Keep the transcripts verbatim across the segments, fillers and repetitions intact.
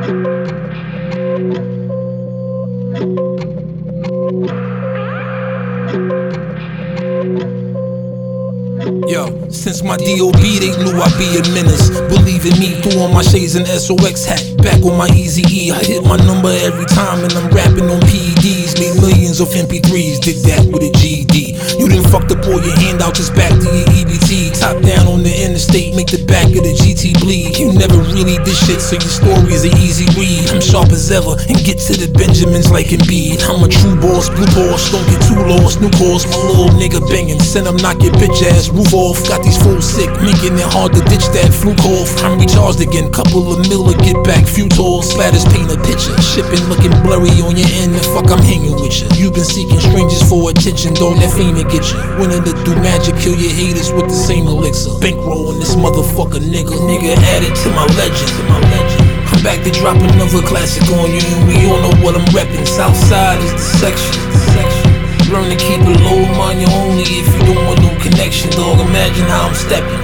Yo, since my D O B they knew I'd be a menace. Believe in me, threw on my shades and S O X hat. Back on my Easy E, I hit my number every time and I'm rapping on P E Ds. Made millions of M P threes, did that with a G E D. You done fucked up all your handouts, just back to your E B T. Top down on the interstate, make the back of the G T bleed. You never really did shit, so your story is an easy read. I'm sharp as ever and get to the Benjamins like Embiid. I'm a true boss, blue boss, don't get too lost. New course, my little nigga banging, send him knock your bitch ass roof off. Got these fools sick, making it hard to ditch that fluke off. I'm recharged again, couple of mil to get back, few tools. Splatters paint a picture, shipping looking blurry on your end. The fuck I'm hanging with you. You've been seeking strangers for attention, don't let fame to get you. Winning to do magic, kill your haters with the same elixir. Bankrolling this motherfucker nigga, nigga added to my legend, to my legend. I'm back to drop another classic on you, and we all know what I'm reppin'. Southside is the section, the section. Learn to keep it low, mind you only if you don't want no connection, dog. Imagine how I'm stepping,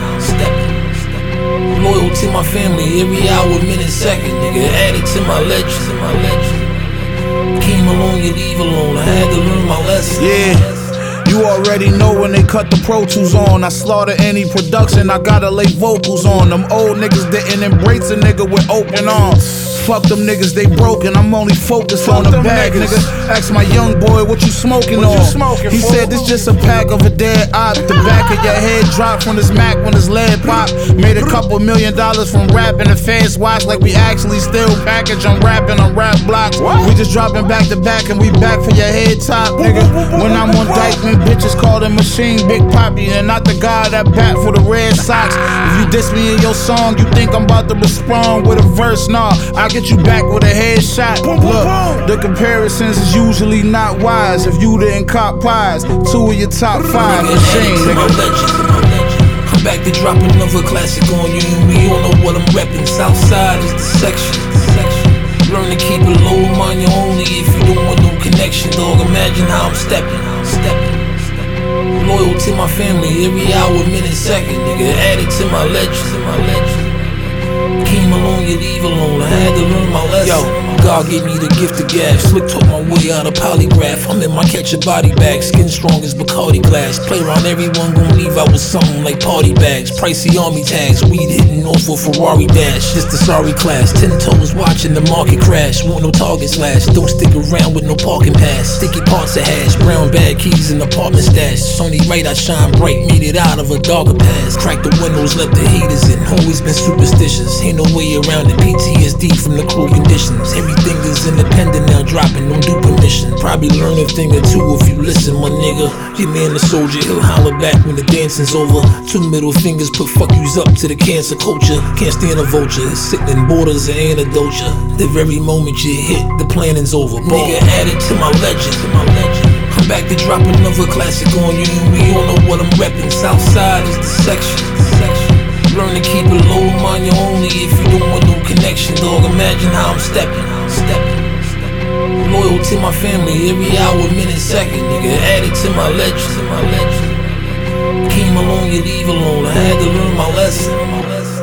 stepping. Loyal to my family, every hour, minute, second, nigga. Added to my legend, to my legend. Came along, you leave alone. I had to learn my lesson. Yeah. You already know when they cut the Pro Tools on. I slaughter any production, I gotta lay vocals on. Them old niggas didn't embrace a nigga with open arms. Fuck them niggas, they broken, I'm only focused Fuck on the bag, nigga. Ask my young boy, what you smoking what on? You smoking, he fool? Said this just a pack of a dead op. The back of your head dropped from his Mac when his lead pop. Made a couple million dollars from rapping. The fans watch like we actually still package. I'm rapping on rap blocks. What? We just dropping back to back and we back for your head top, nigga. When I'm on Dykeman, bitches call the machine Big Poppy and not the guy that bat for the Red Sox. If you diss me in your song, you think I'm about to respond with a verse? Nah, I get you back with a headshot. Look, the comparisons is usually not wise. If you didn't cop pies, two of your top five machine, nigga. I'm back to drop another classic on you, and we all know what I'm reppin'. Southside is the section, the section. Learn to keep it low, mind you only if you don't want no connection, dog. Imagine how I'm stepping, stepping. Loyal to my family, every hour, minute, second, nigga. Added to my legend, to my legend. Came along, you leave alone. I had to learn my lesson. Yo, God gave me the gift of gas. Slick taught my way out of polygraph. I'm in my catch a body bag, skin strong as Bacardi glass. Play around, everyone gon' leave out with something like party bags. Pricey army tags, weed hitting off a Ferrari dash. Just a sorry class, ten toes watching the market crash. Want no target slash, don't stick around with no parking pass. Sticky parts of hash, brown bag keys and apartment stash. It's only right I shine bright, made it out of a darker past. Crack the windows, let the haters in. Always been superstitious, ain't no way around it. P T S D from the cruel conditions. Everything is independent now, dropping, don't do permission. Probably learn a thing or two if you listen, my nigga. Your man the soldier, he'll holler back when the dancing's over. Two middle fingers put fuck yous up to the cancer culture. Can't stand a vulture, sickening borders of antidote. The very moment you hit, the planning's over. Ball. Nigga added to my legend, to my legend. I'm back to drop another classic on you, and we all know what I'm reppin'. Southside is the section, the section. Learn to keep it low, mind you only if you don't want no connection, dog. Imagine how I'm stepping, stepping. Loyal to my family, every hour, minute, second, nigga. Added to my legend, to my legend. Came along, you leave alone. I had to learn my lesson.